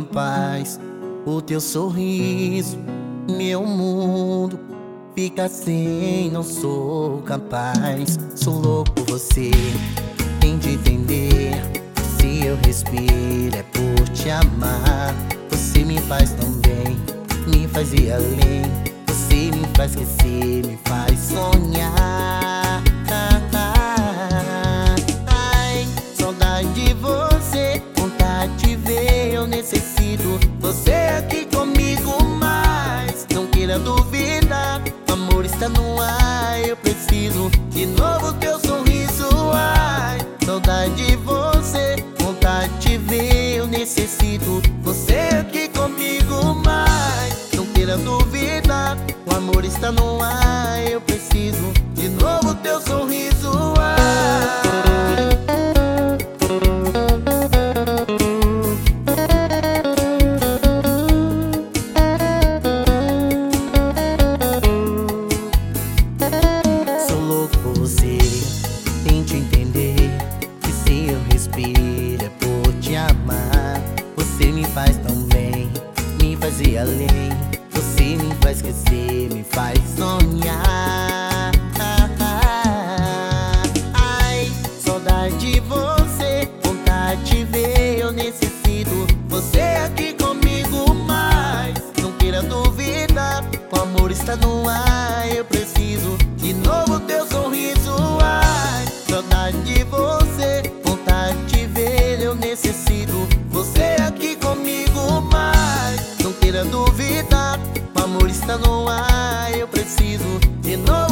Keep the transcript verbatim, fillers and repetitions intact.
minha paz, o teu sorriso, meu mundo fica sem, não sou capaz. Sou louco por você, tem de entender. Se eu respiro é por te amar. Você me faz tão bem, me faz ir além. Você me faz esquecer, me faz sonhar. Ai, saudade de você, vontade de ver. Eu necessito você aqui comigo, mas não queira duvidar, o amor está no ar. Eu preciso de novo teu sorriso. Ai, saudade de você, vontade de ver. Eu necessito você aqui comigo, mas não queira duvidar, o amor está no ar. Eu preciso de novo teu sorriso. Ai. Sou louco por você, tente entender que se eu respiro é por te amar. Você me faz tão bem, me faz ir além. Você me faz esquecer, me faz sonhar. Ai, saudade de você, vontade de ver. Eu necessito você aqui comigo, mas não queira duvidar, o amor está no ar. Eu preciso de novo teu sorriso. Ai, saudade de você, vontade de ver. Eu necessito você aqui comigo, mas não queira duvidar, o amor está no ar. Eu preciso de novo